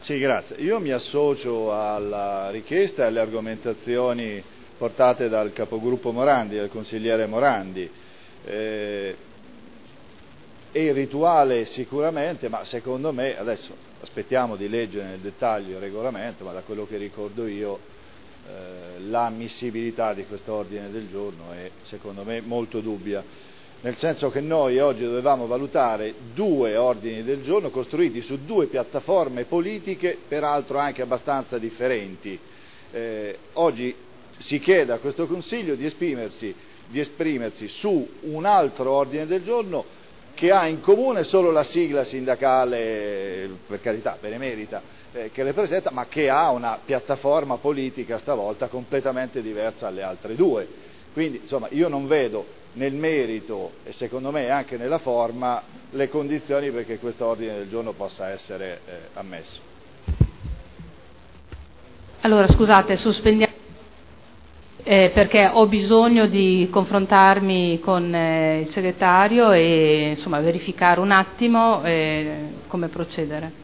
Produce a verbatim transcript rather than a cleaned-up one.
Sì, grazie. Io mi associo alla richiesta e alle argomentazioni portate dal capogruppo Morandi, dal consigliere Morandi. Eh, è irrituale sicuramente, ma secondo me, adesso aspettiamo di leggere nel dettaglio il regolamento, ma da quello che ricordo io eh, l'ammissibilità di questo ordine del giorno è secondo me molto dubbia. Nel senso che noi oggi dovevamo valutare due ordini del giorno costruiti su due piattaforme politiche, peraltro anche abbastanza differenti. Eh, oggi si chiede a questo Consiglio di esprimersi, di esprimersi su un altro ordine del giorno che ha in comune solo la sigla sindacale, per carità, benemerita, eh, che le presenta, ma che ha una piattaforma politica stavolta completamente diversa dalle altre due. Quindi, insomma, io non vedo nel merito e secondo me anche nella forma le condizioni perché questo ordine del giorno possa essere eh, ammesso. Allora, scusate, sospendiamo eh, perché ho bisogno di confrontarmi con eh, il segretario e insomma verificare un attimo eh, come procedere.